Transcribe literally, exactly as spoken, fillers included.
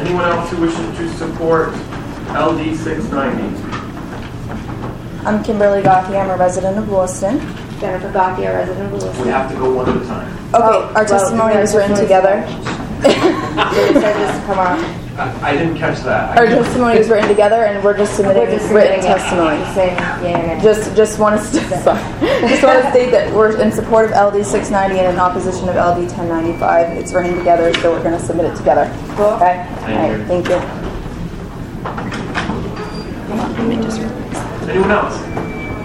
Anyone else who wishes to support L D six ninety? I'm Kimberly Gothy. I'm a resident of Lewiston. Jennifer Gothy, a resident of Lewiston. We have to go one at a time. Okay, Oh, our testimony well, was written together. So it said this to come on. I, I didn't catch that. Our testimony was written together, and we're just submitting We're just written submitting it. testimony. Just saying, yeah, yeah. Just, just want to st- sorry. just want to state that we're in support of L D six ninety and in opposition of L D ten ninety-five. It's written together, so we're going to submit it together. Cool. Okay. Thank All right. you. Thank you. Anyone else?